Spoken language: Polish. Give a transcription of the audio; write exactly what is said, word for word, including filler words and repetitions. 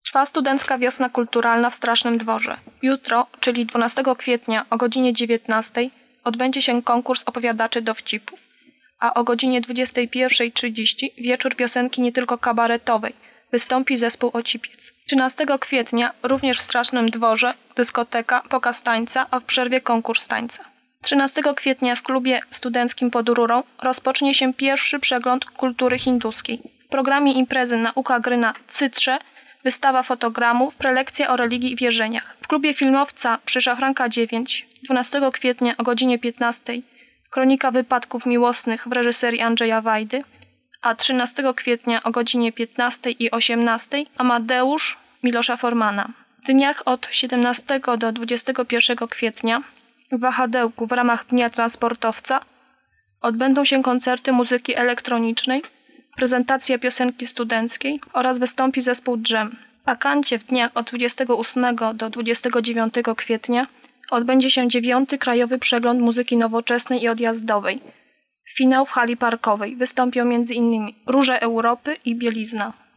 Trwa Studencka Wiosna Kulturalna w Strasznym Dworze. Jutro, czyli dwunastego kwietnia o godzinie dziewiętnastej odbędzie się konkurs opowiadaczy dowcipów, a o godzinie dwudziestej pierwszej trzydzieści wieczór piosenki nie tylko kabaretowej. Wystąpi zespół Ocipiec. trzynastego kwietnia również w Strasznym Dworze dyskoteka, pokaz tańca, a w przerwie konkurs tańca. trzynastego kwietnia w klubie studenckim pod Rurą rozpocznie się pierwszy przegląd kultury hinduskiej. W programie imprezy nauka gry na cytrze, wystawa fotogramów, prelekcja o religii i wierzeniach. W klubie filmowca przy Szafranka dziewięć dwunastego kwietnia o godzinie piętnastej kronika wypadków miłosnych w reżyserii Andrzeja Wajdy, a trzynastego kwietnia o godzinie piętnastej i osiemnastej Amadeusz Milosza Formana. W dniach od siedemnastego do dwudziestego pierwszego kwietnia w Wahadełku w ramach Dnia Transportowca odbędą się koncerty muzyki elektronicznej, prezentacja piosenki studenckiej oraz wystąpi zespół Dżem. W Akancie w dniach od dwudziestego ósmego do dwudziestego dziewiątego kwietnia odbędzie się dziewiąty Krajowy Przegląd Muzyki Nowoczesnej i Odjazdowej. Finał w hali parkowej. Wystąpią m.in. Róże Europy i Bielizna.